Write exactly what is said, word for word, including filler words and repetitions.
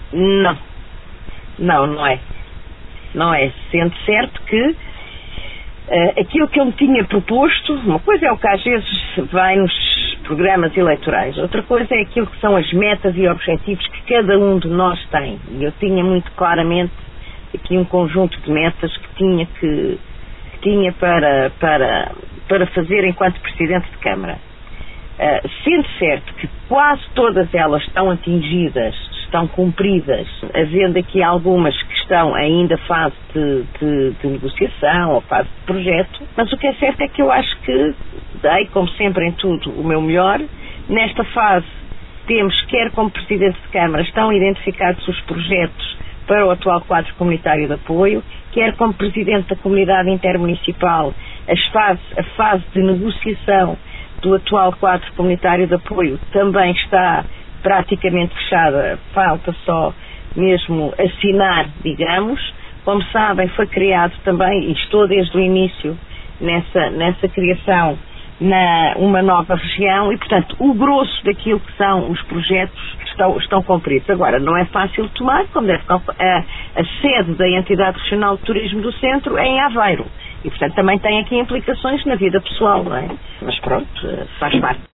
Não, não, não é. Não é. Sendo certo que uh, aquilo que eu me tinha proposto, uma coisa é o que às vezes vai nos programas eleitorais, outra coisa é aquilo que são as metas e objetivos que cada um de nós tem. E eu tinha muito claramente aqui um conjunto de metas que tinha que, que tinha para, para, para fazer enquanto Presidente de Câmara. Uh, sendo certo que quase todas elas estão atingidas, estão cumpridas, havendo aqui algumas que estão ainda fase de, de, de negociação ou fase de projeto, mas o que é certo é que eu acho que dei, como sempre em tudo, o meu melhor. Nesta fase temos, quer como Presidente de Câmara, estão identificados os projetos para o atual quadro comunitário de apoio, quer como Presidente da Comunidade Intermunicipal, as fase, a fase de negociação do atual quadro comunitário de apoio também está praticamente fechada, falta só mesmo assinar, digamos. Como sabem, foi criado também, e estou desde o início nessa, nessa criação, na, uma nova região, e portanto o grosso daquilo que são os projetos estão, estão cumpridos. Agora, não é fácil de tomar, como deve a, a sede da Entidade Regional de Turismo do Centro é em Aveiro, e portanto também tem aqui implicações na vida pessoal, não é? Mas pronto, faz parte.